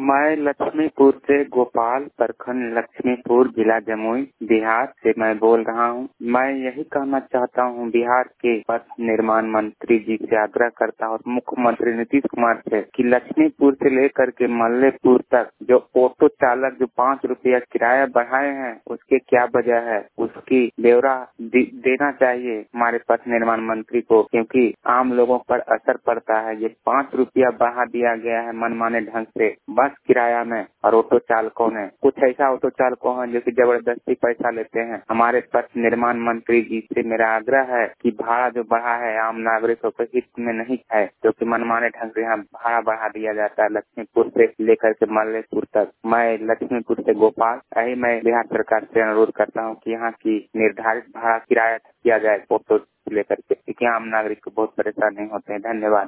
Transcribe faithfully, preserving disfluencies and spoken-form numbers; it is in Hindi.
मैं लक्ष्मीपुर से गोपाल, प्रखंड लक्ष्मीपुर, जिला जमुई, बिहार से मैं बोल रहा हूँ। मैं यही कहना चाहता हूँ बिहार के पथ निर्माण मंत्री जी से आग्रह करता हूँ, मुख्यमंत्री नीतीश कुमार से, कि लक्ष्मीपुर से लेकर के मल्लेपुर तक जो ऑटो चालक जो पाँच रुपया किराया बढ़ाए हैं उसके क्या वजह है, उसकी ब्यौरा देना चाहिए हमारे पथ निर्माण मंत्री को, क्योंकि आम लोगों पर असर पड़ता है। ये पाँच रुपया बढ़ा दिया गया है मनमाने ढंग से बस किराया में, और ऑटो चालकों ने, कुछ ऐसा ऑटो चालकों हैं जो कि जबरदस्ती पैसा लेते हैं। हमारे पथ निर्माण मंत्री जी से मेरा आग्रह है कि भाड़ा जो बढ़ा है आम नागरिकों के हित में नहीं है, जो कि मनमाने ढंग से यहाँ भाड़ा बढ़ा दिया जाता है लक्ष्मीपुर से लेकर के मल्लेपुर तक। मैं लक्ष्मीपुर से गोपाल, यही मैं बिहार सरकार से अनुरोध करता हूँ कि यहाँ की निर्धारित भाड़ा किराया किया जाए ऑटो लेकर के, क्योंकि आम नागरिक को बहुत परेशानी होते हैं। धन्यवाद।